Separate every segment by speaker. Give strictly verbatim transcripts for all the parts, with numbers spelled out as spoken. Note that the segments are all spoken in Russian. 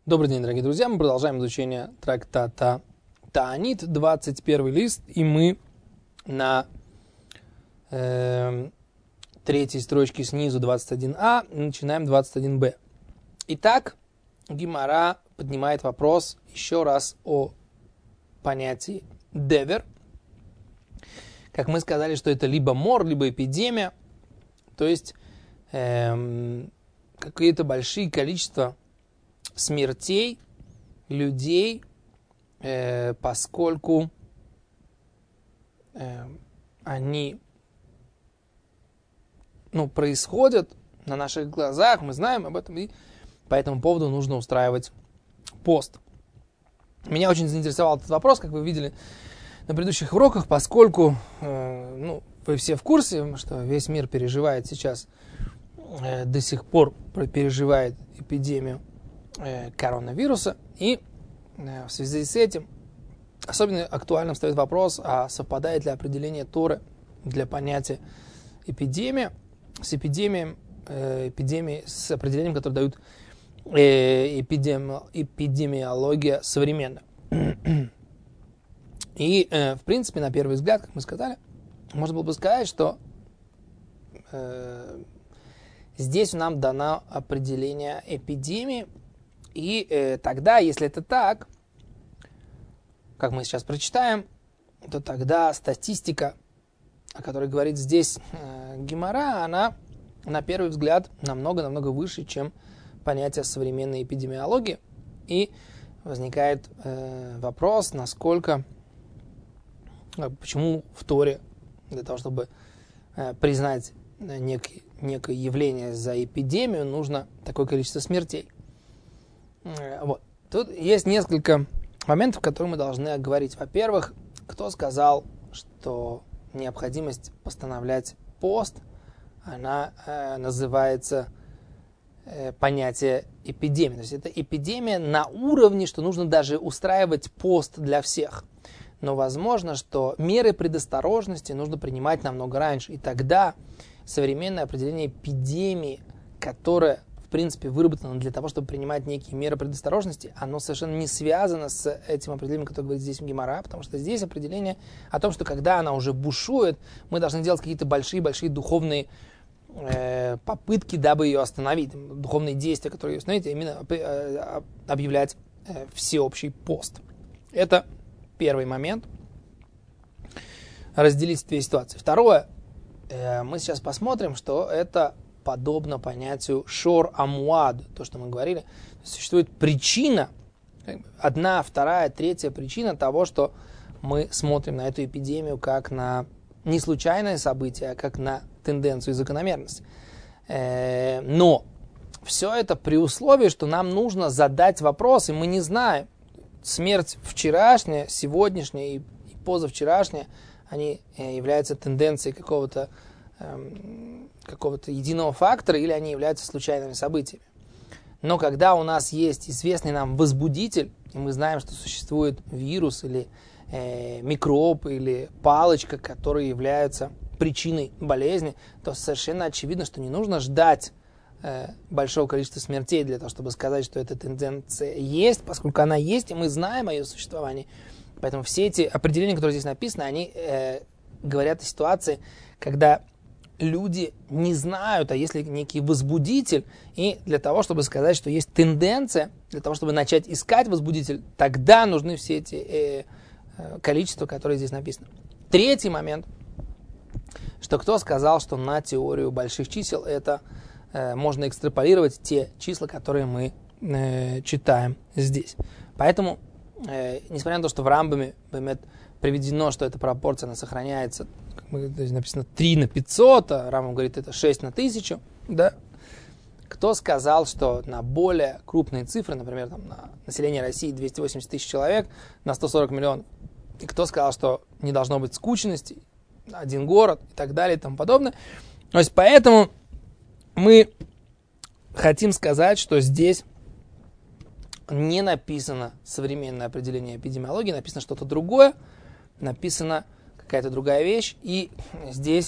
Speaker 1: Добрый день, дорогие друзья. Мы продолжаем изучение трактата Таанит, двадцать первый лист, и мы на э, третьей строчке снизу двадцать один а начинаем двадцать один бэ. Итак, Гемара поднимает вопрос еще раз о понятии девер. Как мы сказали, что это либо мор, либо эпидемия, то есть э, какие-то большие количества смертей людей, э, поскольку э, они ну, происходят на наших глазах, мы знаем об этом, и по этому поводу нужно устраивать пост. Меня очень заинтересовал этот вопрос, как вы видели на предыдущих уроках, поскольку э, ну, вы все в курсе, что весь мир переживает сейчас, э, до сих пор переживает эпидемию коронавируса, и в связи с этим особенно актуальным стоит вопрос, а совпадает ли определение Торы для понятия эпидемия с эпидемией, эпидемией с определением, которое дают эпидеми, эпидемиология современная. И, в принципе, на первый взгляд, как мы сказали, можно было бы сказать, что здесь нам дано определение эпидемии. И э, тогда, если это так, как мы сейчас прочитаем, то тогда статистика, о которой говорит здесь э, Гемара, она на первый взгляд намного-намного выше, чем понятие современной эпидемиологии. И возникает э, вопрос, насколько, э, почему в Торе для того, чтобы э, признать некий, некое явление за эпидемию, нужно такое количество смертей. Вот. Тут есть несколько моментов, которые мы должны оговорить. Во-первых, кто сказал, что необходимость постановлять пост, она э, называется э, понятие эпидемии. То есть это эпидемия на уровне, что нужно даже устраивать пост для всех. Но возможно, что меры предосторожности нужно принимать намного раньше. И тогда современное определение эпидемии, которое в принципе, выработано для того, чтобы принимать некие меры предосторожности, оно совершенно не связано с этим определением, которое говорит здесь Гемара, потому что здесь определение о том, что когда она уже бушует, мы должны делать какие-то большие-большие духовные э, попытки, дабы ее остановить, духовные действия, которые ее остановить, а именно э, объявлять э, всеобщий пост. Это первый момент. Разделить две ситуации. Второе, э, мы сейчас посмотрим, что это подобно понятию шор амуад, то, что мы говорили. Существует причина, одна, вторая, третья причина того, что мы смотрим на эту эпидемию как на не случайное событие, а как на тенденцию и закономерность. Но все это при условии, что нам нужно задать вопрос, и мы не знаем, смерть вчерашняя, сегодняшняя и позавчерашняя, они являются тенденцией какого-то какого-то единого фактора, или они являются случайными событиями. Но когда у нас есть известный нам возбудитель, и мы знаем, что существует вирус или э, микроб или палочка, которые являются причиной болезни, то совершенно очевидно, что не нужно ждать э, большого количества смертей для того, чтобы сказать, что эта тенденция есть, поскольку она есть, и мы знаем о ее существовании. Поэтому все эти определения, которые здесь написаны, они э, говорят о ситуации, когда люди не знают, а есть ли некий возбудитель, и для того, чтобы сказать, что есть тенденция, для того, чтобы начать искать возбудитель, тогда нужны все эти э, э, количества, которые здесь написаны. Третий момент, что кто сказал, что на теорию больших чисел это э, можно экстраполировать те числа, которые мы э, читаем здесь. Поэтому, э, несмотря на то, что в Рамбаме приведено, что эта пропорция она сохраняется, здесь написано три на пятьсот, а Рамбам говорит, это шесть на тысячу, да? Кто сказал, что на более крупные цифры, например, там, на население России двести восемьдесят тысяч человек, на сто сорок миллионов, и кто сказал, что не должно быть скучности, один город и так далее и тому подобное. То есть поэтому мы хотим сказать, что здесь не написано современное определение эпидемиологии, написано что-то другое, написано какая-то другая вещь, и здесь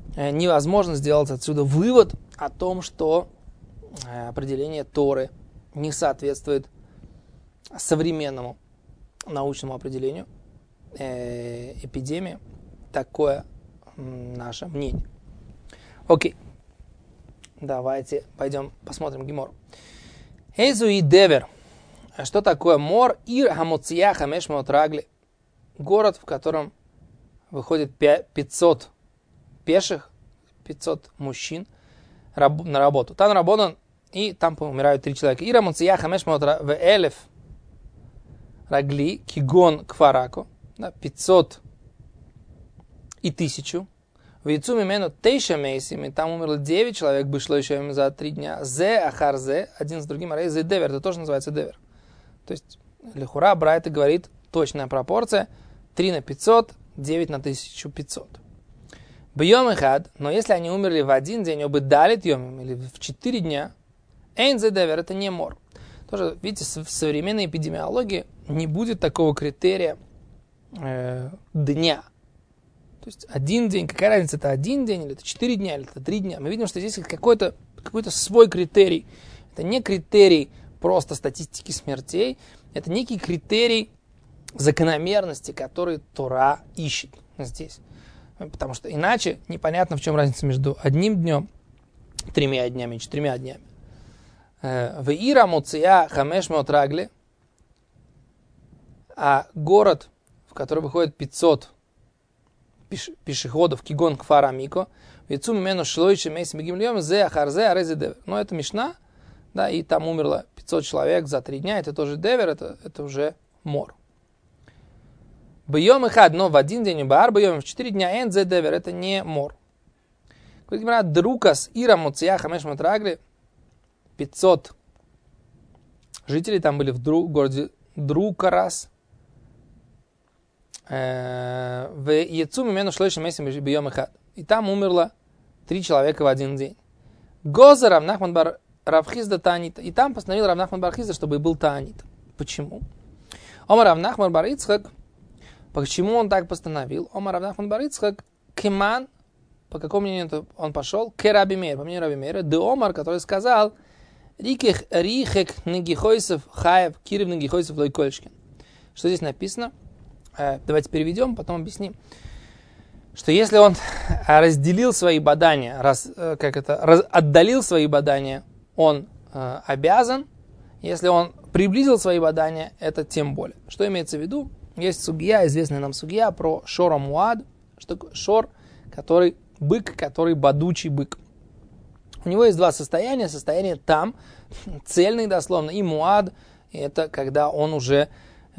Speaker 1: невозможно сделать отсюда вывод о том, что определение Торы не соответствует современному научному определению э, эпидемии. Такое м, наше мнение. Окей. Давайте пойдем посмотрим Гемору. Эйзу и Девер. Что такое мор? Ир хамуция хамеш меот рагли. Город, в котором выходит пятьсот пеших, пятьсот мужчин раб, на работу. Там работан, и там умирают три человека. Ир хамуция хамеш меот элев рагли кигон кфарако. пятьсот и тысячу. В яйцу мимену тейша мейсими, там умерло девять человек, вышло еще им за три дня. Зе ахар зе, один с другим, рей зе девер, это тоже называется девер. То есть, лихура, Брайта говорит, точная пропорция, три на пятьсот, девять на тысячу пятьсот. Бьем и хад, но если они умерли в один день, оба далит йомим, или в четыре дня, эйн зе девер, это не мор. Тоже, видите, в современной эпидемиологии не будет такого критерия э, дня. То есть один день, какая разница, это один день, или это четыре дня, или это три дня. Мы видим, что здесь какой-то, какой-то свой критерий. Это не критерий просто статистики смертей, это некий критерий закономерности, который Тора ищет здесь. Потому что иначе непонятно, в чем разница между одним днем, тремя днями и четырьмя днями. В Ира Муция Хамеш Меот Рагли, а город, в который выходит пятьсот пешеходов, кигон кфара мико, вецу мимену шлоичи мейси мегим льем, зе ахарзе арезе девер. Но это Мишна, да, и там умерло пятьсот человек за три дня, это тоже девер, это, это уже мор. Бьем и хад, но в один день, бар бьем в четыре дня, эн зе девер, это не мор. Говорит, друкас ира муция хамеш матрагли, пятьсот жителей там были в дру, городе Друкарас, в яйцу мимену шлойши месяц бьем и хад. И там умерло три человека в один день. Гоза Равнахман бар Равхизда Таанита. И там постановил Равнахман бар Хизда, чтобы был Таанит. Почему? Омар Равнахман бар Ицхак. Почему он так постановил? Омар Равнахман бар Ицхак. Кеман. По какому мнению он пошел? Ке Раби Мейр. По мнению Раби Мейра. Де Омар, который сказал: Рикех рихек негихойсов хаев кирив негихойсов лойкольшкин. Что здесь написано? Давайте переведем, потом объясним. Что если он разделил свои бадания, раз, как это, раз, отдалил свои бадания, он э, обязан. Если он приблизил свои бадания, это тем более. Что имеется в виду? Есть сугья, известная нам сугья про шора муад. Что такое шор, который бык, который бадучий бык. У него есть два состояния. Состояние там, цельный дословно, и муад, это когда он уже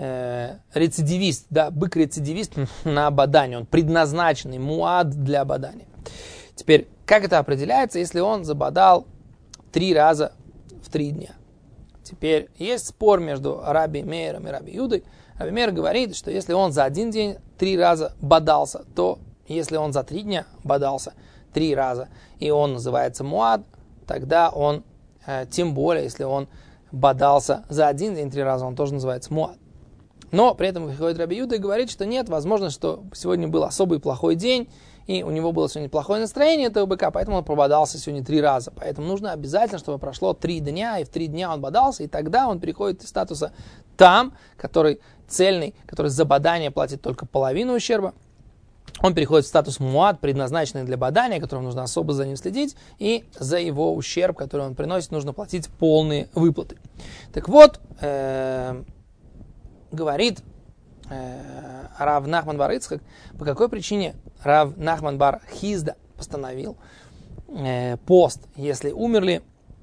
Speaker 1: рецидивист, да, бык-рецидивист на ободание, он предназначенный, муад для ободания. Теперь, как это определяется, если он забодал три раза в три дня? Теперь, есть спор между Раби Мейром и Раби Юдой. Раби Мейр говорит, что если он за один день три раза бодался, то если он за три дня бодался три раза, и он называется муад, тогда он, тем более, если он бодался за один день три раза, он тоже называется муад. Но при этом выходит Раби Юда и говорит, что нет, возможно, что сегодня был особый плохой день, и у него было сегодня плохое настроение этого быка, поэтому он прободался сегодня три раза. Поэтому нужно обязательно, чтобы прошло три дня, и в три дня он бодался, и тогда он переходит из статуса там, который цельный, который за бодание платит только половину ущерба, он переходит в статус муад, предназначенный для бодания, которому нужно особо за ним следить, и за его ущерб, который он приносит, нужно платить полные выплаты. Так вот, э- говорит э, Рав Нахман бар Ицхак, по какой причине Рав Нахман бар Хизда постановил э, пост, если умерли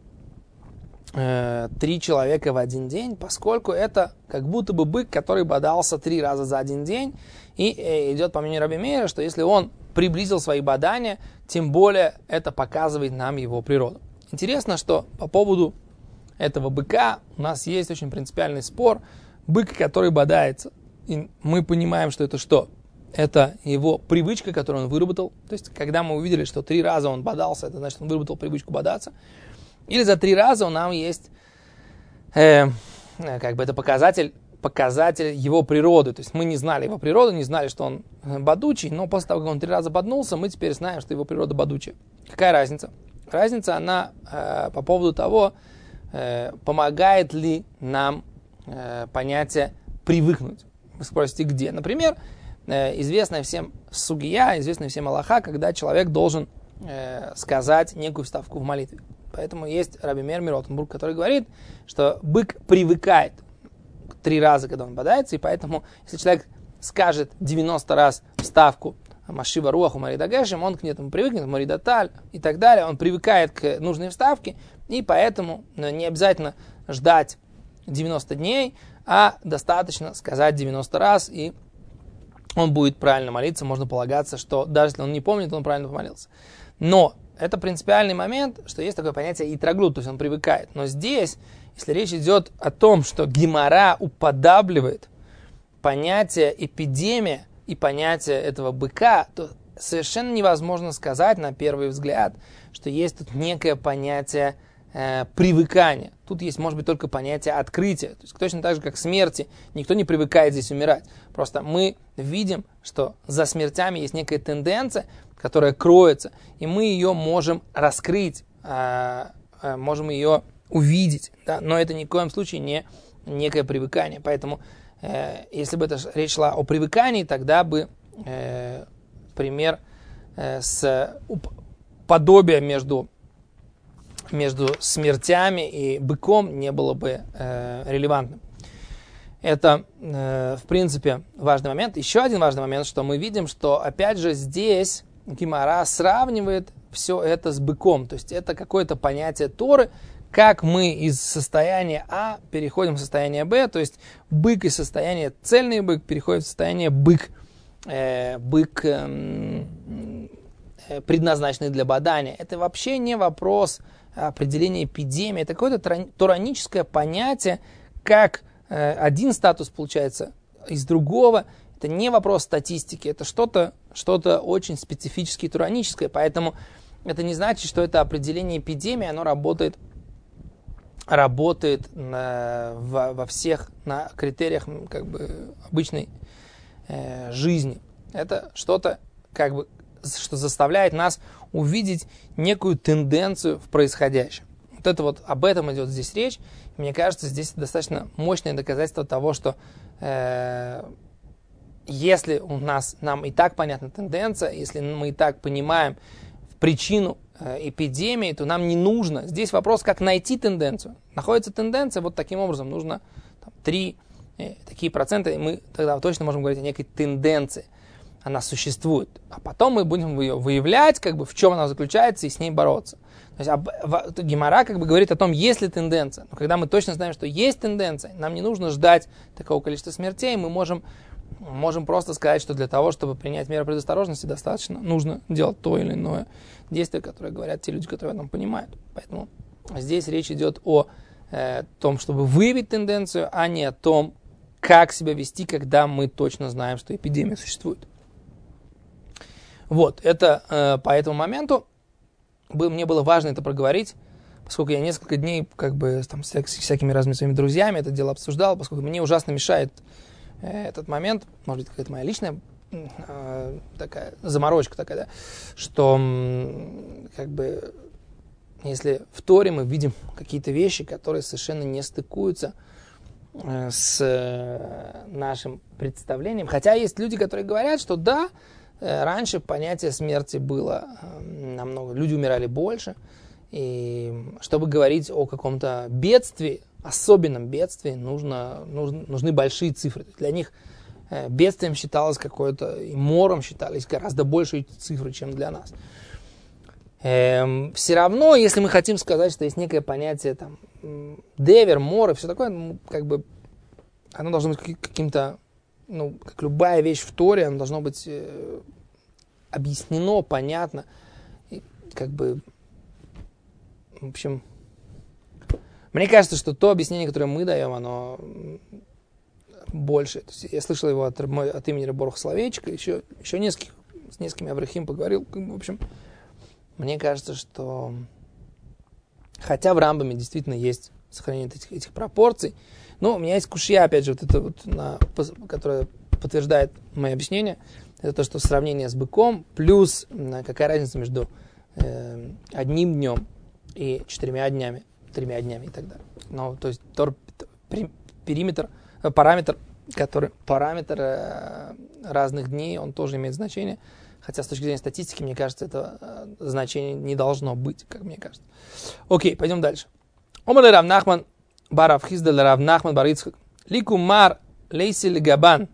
Speaker 1: э, три человека в один день, поскольку это как будто бы бык, который бодался три раза за один день, и э, идет по мнению Раби Мейра, что если он приблизил свои бодания, тем более это показывает нам его природу. Интересно, что по поводу этого быка у нас есть очень принципиальный спор. Бык, который бодается, и мы понимаем, что это что? Это его привычка, которую он выработал. То есть, когда мы увидели, что три раза он бодался, это значит, он выработал привычку бодаться. Или за три раза у нас есть, э, как бы это показатель, показатель его природы. То есть, мы не знали его природу, не знали, что он бодучий, но после того, как он три раза боднулся, мы теперь знаем, что его природа бодучая. Какая разница? Разница, она э, по поводу того, э, помогает ли нам э, понятие привыкнуть. Вы спросите, где? Например, э, известная всем сугия, известная всем алаха, когда человек должен э, сказать некую вставку в молитве. Поэтому есть Раби Меир Миротенбург, который говорит, что бык привыкает три раза, когда он бодается, и поэтому, если человек скажет девяносто раз вставку Машива Руаху Марида Гешем, он к этому привыкнет, Марида Таль и так далее, он привыкает к нужной вставке, и поэтому не обязательно ждать девяносто дней, а достаточно сказать девяносто раз, и он будет правильно молиться, можно полагаться, что даже если он не помнит, он правильно помолился. Но это принципиальный момент, что есть такое понятие итраглут, то есть он привыкает. Но здесь, если речь идет о том, что гемара уподабливает понятие эпидемия и понятие этого быка, то совершенно невозможно сказать на первый взгляд, что есть тут некое понятие э, привыкания. Тут есть, может быть, только понятие открытия. То есть точно так же, как смерти, никто не привыкает здесь умирать. Просто мы видим, что за смертями есть некая тенденция, которая кроется, и мы ее можем раскрыть, э, э, можем ее увидеть, да? Но это ни в коем случае не некое привыкание. Поэтому, э, если бы это речь шла о привыкании, тогда бы э, пример э, с подобием между, между смертями и быком не было бы э, релевантным. Это, э, в принципе, важный момент. Еще один важный момент, что мы видим, что, опять же, здесь Гемара сравнивает все это с быком. То есть это какое-то понятие Торы, как мы из состояния А переходим в состояние Б, то есть бык из состояния цельный бык переходит в состояние бык, э, бык э, э, предназначенный для бодания. Это вообще не вопрос определения эпидемии, это какое-то тораническое понятие, как э, один статус получается из другого. Это не вопрос статистики, это что-то, что-то очень специфическое и тураническое, поэтому это не значит, что это определение эпидемии, оно работает, работает на, во, во всех на критериях как бы, обычной э, жизни. Это что-то, как бы, что заставляет нас увидеть некую тенденцию в происходящем. Вот это вот об этом идет здесь речь. Мне кажется, здесь достаточно мощное доказательство того, что э, если у нас, нам и так понятна тенденция, если мы и так понимаем причину э, эпидемии, то нам не нужно. Здесь вопрос, как найти тенденцию. Находится тенденция, вот таким образом нужно там, три э, такие процента, и мы тогда точно можем говорить о некой тенденции. Она существует. А потом мы будем ее выявлять, как бы, в чем она заключается, и с ней бороться. То есть об, в, Гемара как бы говорит о том, есть ли тенденция. Но когда мы точно знаем, что есть тенденция, нам не нужно ждать такого количества смертей, мы можем Можем просто сказать, что для того, чтобы принять меры предосторожности, достаточно нужно делать то или иное действие, которое говорят те люди, которые в этом понимают. Поэтому здесь речь идет о э, том, чтобы выявить тенденцию, а не о том, как себя вести, когда мы точно знаем, что эпидемия существует. Вот, это э, по этому моменту мне было важно это проговорить, поскольку я несколько дней как бы там, с всякими разными своими друзьями это дело обсуждал, поскольку мне ужасно мешает этот момент, может быть, какая-то моя личная э, такая заморочка такая, да, что как бы если в Торе мы видим какие-то вещи, которые совершенно не стыкуются э, с э, нашим представлением, хотя есть люди, которые говорят, что да, э, раньше понятие смерти было э, намного, люди умирали больше, и чтобы говорить о каком-то бедствии, особенном бедствии, нужно, нужны, нужны большие цифры. Для них э, бедствием считалось какое-то, и мором считались гораздо большие цифры, чем для нас. Эм, все равно, если мы хотим сказать, что есть некое понятие там, девер, мор и все такое, ну, как бы оно должно быть каким-то, ну, как любая вещь в Торе, оно должно быть э, объяснено, понятно, и, как бы, в общем... Мне кажется, что то объяснение, которое мы даем, оно больше. То есть я слышал его от, от имени Раборуха Соловейчика, еще, еще нескольких, с несколькими Аврахим поговорил. В общем, мне кажется, что хотя в Рамбаме действительно есть сохранение этих, этих пропорций, но у меня есть кушья, опять же, вот это вот, на, которая подтверждает мои объяснения. Это то, что сравнение с быком, плюс какая разница между э, одним днем и четырьмя днями. тремя днями и так далее. Но, то есть, тор, периметр, параметр, который, параметр э, разных дней, он тоже имеет значение. Хотя с точки зрения статистики, мне кажется, это э, значение не должно быть, как мне кажется. Окей, пойдем дальше. Омар Рав Нахман бар Рав Хизда Рав Нахман бар Ицхак. Лику мар лейсиль габан.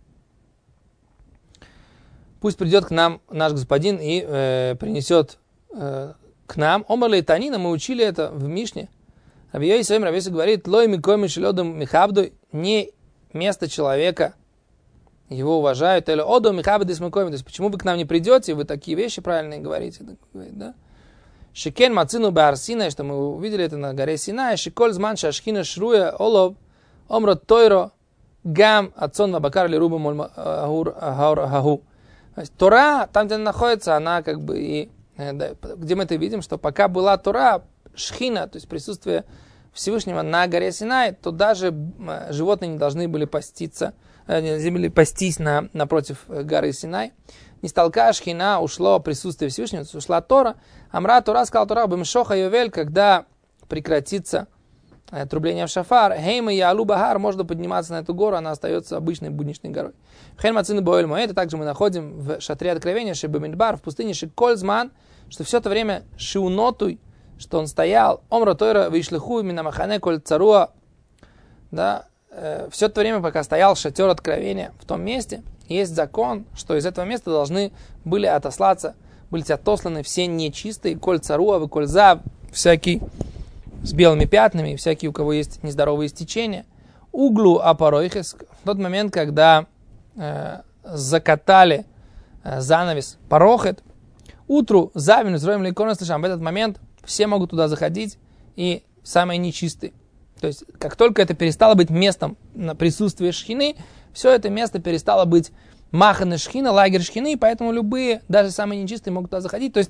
Speaker 1: Пусть придет к нам наш господин и э, принесет э, к нам. Омар лейтанина, мы учили это в Мишне. Раби Йосеф Раби Йосеф говорит, лой микой мишелодом михабдой, не место человека, его уважают. Или одо михабдой смыкой. То есть, почему вы к нам не придете, вы такие вещи правильные говорите. Да? Шекен мацину баарсина, что мы увидели это на горе Синай. Шеколь зман шашхина шруя олов омрот тойро гам отцон вабакар ли руба мольма агу. То есть Тора, там, где она находится, она как бы и... Где мы это видим, что пока была Тора, шхина, то есть присутствие Всевышнего на горе Синай, то даже животные не должны были паститься, не были пастись на, напротив горы Синай. Не столка шхина, ушло присутствие Всевышнего, ушла Тора. Амра Тора, сказал Тора, бэмшоха йовель, когда прекратится трубление в шафар, хейма и алу бахар, можно подниматься на эту гору, она остается обычной будничной горой. Хен мацин боэль моэд, также мы находим в шатре откровения, шебамидбар, в пустыне шикользман, что все это время шиунотуй, что он стоял, омра тойра вишлиху минамахане коль царуа, да, э, все это время, пока стоял шатер откровения в том месте, есть закон, что из этого места должны были отослаться, были отосланы все нечистые, коль царуа, вы коль зав, всякий с белыми пятнами, всякие, у кого есть нездоровые истечения. Углу апоройхес, в тот момент, когда э, закатали э, занавес парохет, утру завину зроем лейкорно слышам, в этот момент все могут туда заходить, и самые нечистые. То есть, как только это перестало быть местом на присутствие шхины, все это место перестало быть маханы шхина, лагерь шхины, и поэтому любые, даже самые нечистые, могут туда заходить. То есть,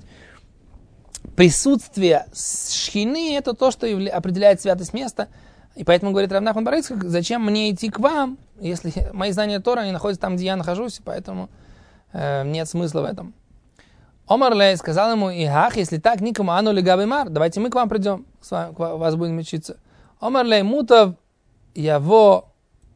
Speaker 1: присутствие шхины – это то, что определяет святость места. И поэтому говорит Рав Нахман бар Ицхак, зачем мне идти к вам, если мои знания Тора не находятся там, где я нахожусь, поэтому э, нет смысла в этом. Омар Лей сказал ему, ихах, если так, никому ану лигабимар, давайте мы к вам придем, с вами, к вас будем учиться. Омар Лей мутав яво,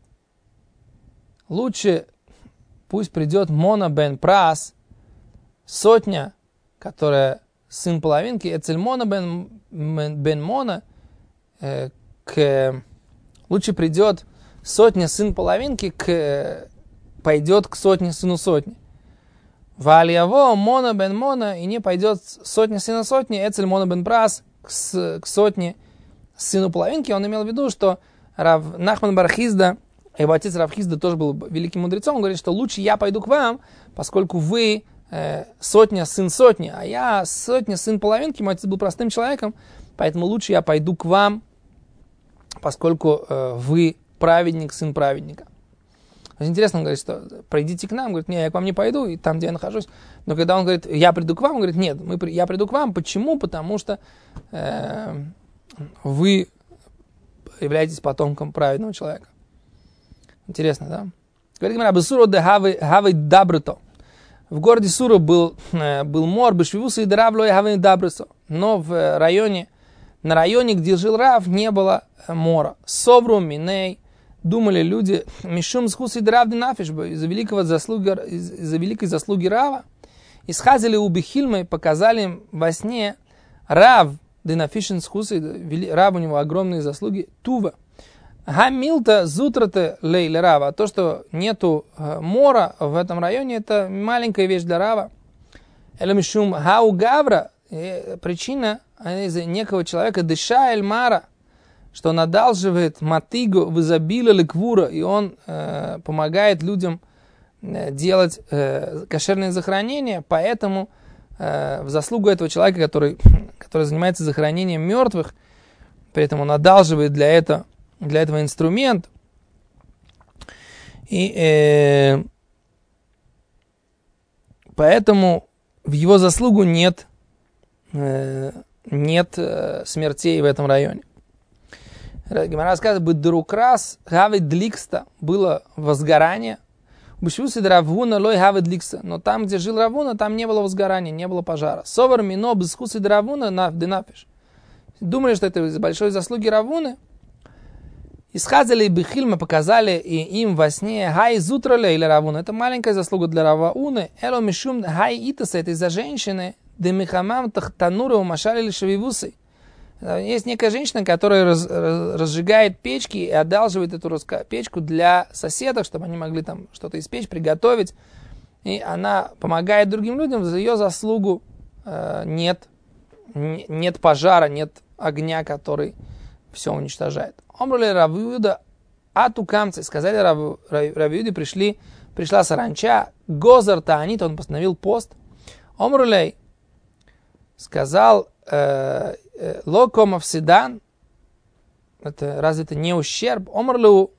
Speaker 1: лучше пусть придет Мона бен Прас, сотня, которая сын половинки, Эцельмона бен, бен Мона, э, к, лучше придет сотня сын половинки, к, пойдет к сотне сыну сотни. Вальяво Мона бен Мона, и не пойдет сотня сына сотни, Эцельмона бен Прас, к, к сотне сыну половинки. Он имел в виду, что Рав Нахман бар Хизда, его отец Рав Хизда тоже был великим мудрецом, он говорит, что лучше я пойду к вам, поскольку вы сотня сын сотни, а я сотня сын половинки, мой отец был простым человеком, поэтому лучше я пойду к вам, поскольку э, вы праведник, сын праведника. Интересно, он говорит, что пройдите к нам, он говорит, нет, я к вам не пойду, и там, где я нахожусь. Но когда он говорит, я приду к вам, он говорит, нет, мы, я приду к вам, почему? Потому что э, вы являетесь потомком праведного человека. Интересно, да? Говорит, Абисуро де хавы дабрито. В городе Сура был, был мор, бешвивуса и дравло и хавы дабрито. Но в районе, на районе, где жил Рав, не было мора. Совру, миней, думали люди, мишум схус и драв динафишба, из-за великого заслуги, из-за великой заслуги Рава, исхазили у Бехильмы, показали им во сне Рав, динафишин схус, Рав, у него огромные заслуги, Тува. Гамилта зутрата лейля Рава. То, что нету мора в этом районе, это маленькая вещь для Рава. Элемишум хау гавра. Причина из-за некого человека дыша эль мара, что он одалживает матыгу в изобилие ликвура, и он э, помогает людям делать э, кошерные захоронения, поэтому э, в заслугу этого человека, который, который занимается захоронением мертвых, при этом он одалживает для этого для этого инструмент, и э, поэтому в его заслугу нет, э, нет э, смертей в этом районе. Гемара рассказывает, бедрукрас хавид дликста, было возгорание, бешвуси дравуна лой хавид дликста, но там, где жил Равуна, там не было возгорания, не было пожара. Совар мино бесхуси дравуна на динапиш. Думали, что это из большой заслуги Равуны. Исхазали бихильма, показали и им во сне хай зутрале или Равуна. Это маленькая заслуга для Равуны. Эло мишум хай итаса, это из-за женщины. Демихамам тахтанура умашали или шавивусы. Есть некая женщина, которая раз, раз, разжигает печки и одалживает эту печку для соседок, чтобы они могли там что-то испечь, приготовить. И она помогает другим людям, за ее заслугу э, нет, нет пожара, нет огня, который все уничтожает. Омрули Рав Юда атукамцы, сказали Рав, Рав Юде, пришли, пришла саранча, гозар таанит, он постановил пост. Омрулей сказал, э, э, локомов седан, это разве это не ущерб? Омрлю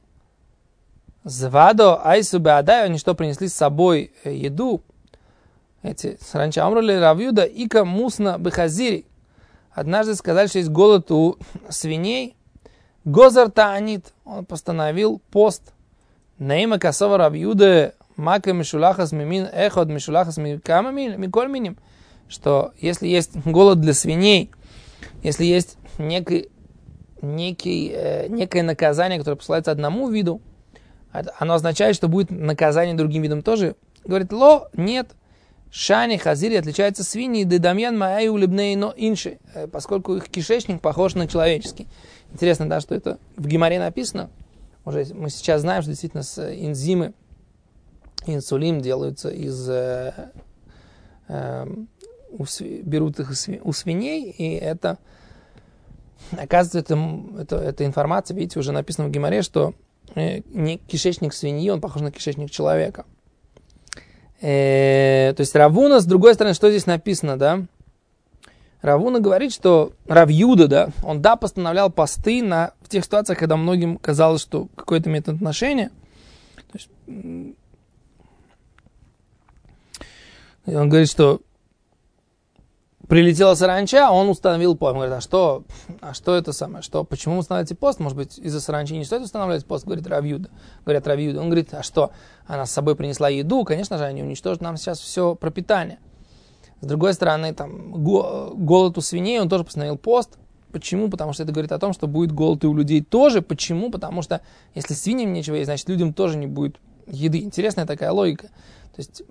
Speaker 1: звадо айсу беадай, они что, принесли с собой еду? Эти саранча. Омрули Рав Юда ика мусна бехазири. Однажды сказали, что есть голод у свиней. Гозар таанит, он постановил пост. Нейма касова Рав Юда мака мишулахас мимин эход мишулахас микама миколь миним. Что если есть голод для свиней, если есть некий, некий, э, некое наказание, которое посылается одному виду, оно означает, что будет наказание другим видам тоже. Говорит, ло, нет. Шани, хазири отличаются свиньи, дедамьян маай улыбней, но инши, поскольку их кишечник похож на человеческий. Интересно, да, что это в Гемаре написано. Уже мы сейчас знаем, что действительно с энзимы инсулин делаются из... Э, э, берут их у свиней, и это, оказывается, это, это, это информация, видите, уже написано в Гемаре, что э, не, кишечник свиньи, он похож на кишечник человека. Э, то есть Равуна, с другой стороны, что здесь написано, да? Равуна говорит, что Рав Юда, да, он, да, постановлял посты на, в тех ситуациях, когда многим казалось, что какое-то имеет отношение. То есть, он говорит, что прилетела саранча, он установил пост. Он говорит, а что, а что это самое? Что, почему вы устанавливаете пост? Может быть, из-за саранчи не стоит устанавливать пост? Говорит Рав Юда. Говорят Рав Юда. Он говорит, а что? Она с собой принесла еду, конечно же, они уничтожат нам сейчас все пропитание. С другой стороны, там, голод у свиней, он тоже постановил пост. Почему? Потому что это говорит о том, что будет голод и у людей тоже. Почему? Потому что если свиньям нечего есть, значит, людям тоже не будет еды. Интересная такая логика. То есть...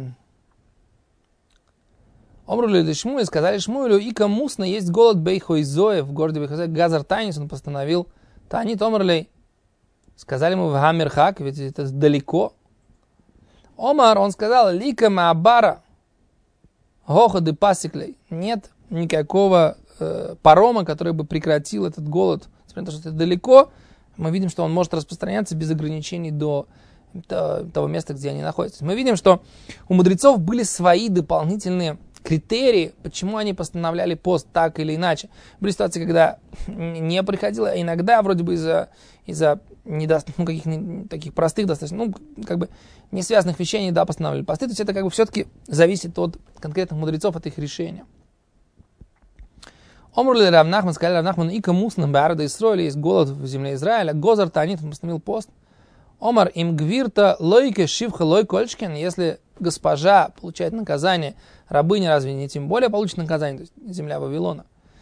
Speaker 1: Омрули Шмуэль, сказали Шмуэлю, ика мусно, есть голод бейхойзоэ в городе Бейхойзоэ, Газар Танис, он постановил, Танит Омрлей, сказали ему в Гамерхак, ведь это далеко. Омар, он сказал, лика маабара, гоходы пасиклей, нет никакого э, парома, который бы прекратил этот голод. Несмотря на то, что это далеко, мы видим, что он может распространяться без ограничений до, до того места, где они находятся. Мы видим, что у мудрецов были свои дополнительные критерии, почему они постановляли пост так или иначе. Были ситуации, когда не приходило, а иногда вроде бы из-за, из-за недо... ну, каких таких простых достаточно, ну, как бы не связанных вещей они, да, постановляли посты. То есть это как бы все-таки зависит от конкретных мудрецов, от их решения. Омрули Рав Нахман, сказали Рав Нахман, ика мусна баарда Исроиля, есть голод в земле Израиля, Гозар Танит, он постановил пост. Омар им гвирта лойке шивха лой кольчкин, если госпожа получает наказание, рабыня разве не тем более получит наказание, то есть земля Вавилона.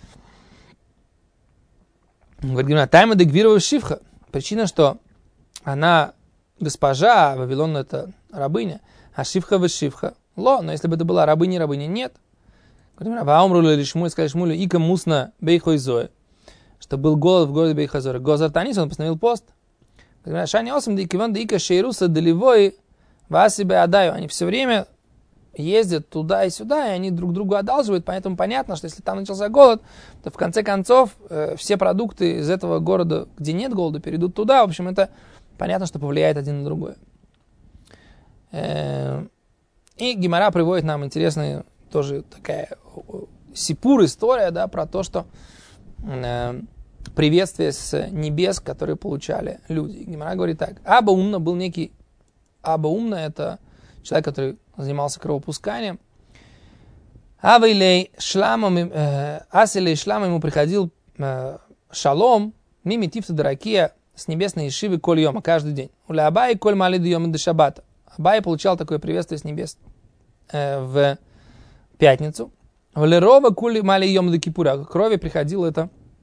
Speaker 1: Говорит, тайма де гвирова шивха. Причина, что она госпожа, а Вавилон это рабыня, а шивха в шивха. Ло, но если бы это была рабыня, рабыня нет. Говорит, ваумру или шмуль, сказали шмулю, ика мусна бейхойзоэ, что был голод в городе Бейхойзоэ. Гозар Танис, он постановил пост. Шани осм да икиван да ика шейруса деливой васибе адаю. Они все время ездят туда и сюда, и они друг другу одалживают, поэтому понятно, что если там начался голод, то в конце концов э, все продукты из этого города, где нет голода, перейдут туда. В общем, это понятно, что повлияет один на другое. Э, и Гемара приводит нам интересная тоже такая сипур история, да, про то, что э, приветствие с небес, которые получали люди. Гемара говорит так. Аба Умна был некий... Аба Умна это человек, который занимался кровопусканием. Авилей шламом, э, Асилей шламом ему приходил э, шалом, мими тифта даракия с небесной ешивы коль йома, каждый день. Уля Абай коль малиду йома до шаббата. Абай получал такое приветствие с небес э, в пятницу. Валерова кули мали йома до кипура. К крови приходило это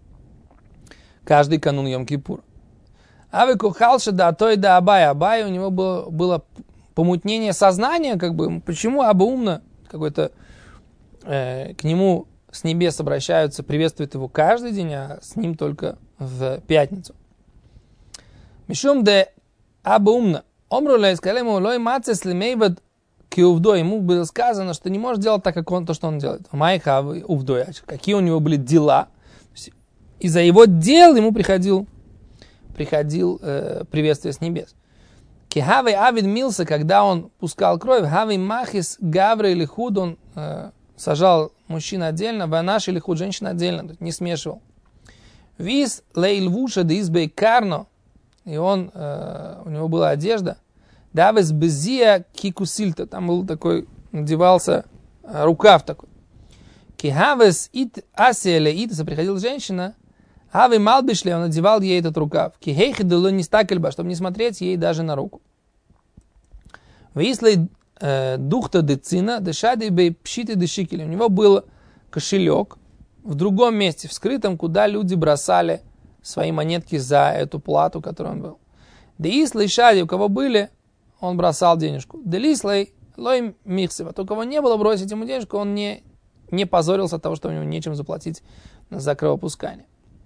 Speaker 1: каждый канун Йом-Кипура. А вы кухалши да той да Абай. Абай, у него было, было помутнение сознания, как бы, почему Аба умно какой-то э, к нему с небес обращаются, приветствуют его каждый день, а с ним только в пятницу. Мишум де Аба умно. Омруля сказали ему, лой мацес лимейвад ки увдой. Ему было сказано, что не может делать так, как он, то, что он делает. Майха увдой. Какие у него были дела. Из-за его дел ему приходил приходил э, приветствие с небес. Кихавей авид мился, когда он пускал кровь, хавей махис гавра или худ, он э, сажал мужчин отдельно, ванаш или худ, женщин отдельно, не смешивал. Вис лейлвуша де избей карно, и он, э, у него была одежда, давес безия кикусильта, там был такой, надевался э, рукав такой. Кихавес ит асия леитаса, приходила женщина, Ави Малбишле, он надевал ей этот рукав. Кихейхи дуло не стакельба, чтобы не смотреть ей даже на руку. Вислей духта децина, дешади бей пшиты дешикели. У него был кошелек в другом месте, в скрытом, куда люди бросали свои монетки за эту плату, которую он был. Деислей шади, у кого были, он бросал денежку. Делислей лой михсева. У кого не было бросить ему денежку, он не, не позорился от того, что у него нечем заплатить за кровопускание.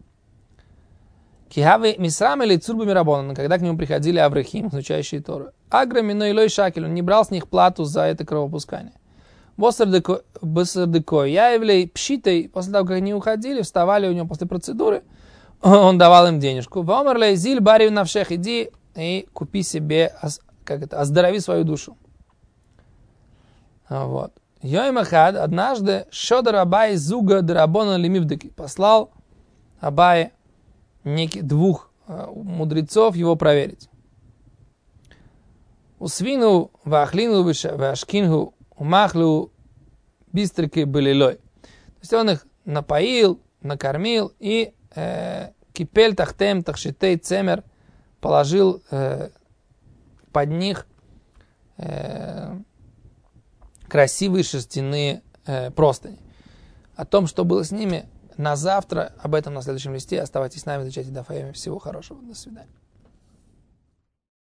Speaker 1: Кихавы мисрам или цурбами рабона, когда к нему приходили аврахим, изучающие Тору. Аграми, но илой шакель, он не брал с них плату за это кровопускание. Босардыко, я являй пшитой, после того, как они уходили, вставали у него после процедуры, он давал им денежку. Вомерлей зиль барив навшех, иди и купи себе, как это, оздорови свою душу. Вот. Йоймахад однажды Шодар Абай зуга драбона лимивдыки послал Абай неких двух э, мудрецов его проверить. Усвину вахлину вашкингу умахлю бистрики былилой. То есть он их напоил, накормил и э, кипель тахтем тахшитей цемер положил э, под них э, красивые шерстяные э, простыни. О том, что было с ними, на завтра, об этом на следующем листе. Оставайтесь с нами, изучайте Даф Йоми. Всего хорошего. До свидания.